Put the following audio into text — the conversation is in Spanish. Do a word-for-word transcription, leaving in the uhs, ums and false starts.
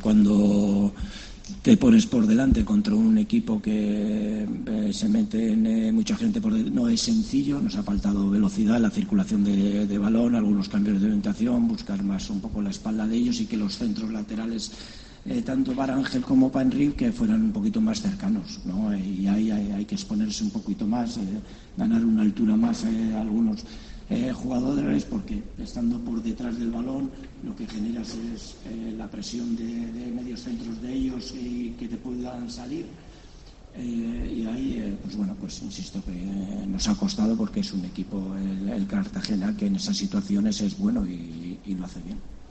cuando te pones por delante contra un equipo que eh, se mete en, eh, mucha gente por de... no es sencillo. Nos ha faltado velocidad, la circulación de, de balón, algunos cambios de orientación, buscar más un poco la espalda de ellos y que los centros laterales, eh, tanto para Ángel como para Enrique, que fueran un poquito más cercanos, ¿no? Y ahí hay, hay que exponerse un poquito más, eh, ganar una altura más eh, a algunos Eh, jugadores, porque estando por detrás del balón lo que generas es eh, la presión de, de medios centros de ellos y que te puedan salir eh, y ahí eh, pues bueno, pues insisto que eh, nos ha costado, porque es un equipo, el, el Cartagena, que en esas situaciones es bueno y, y lo hace bien.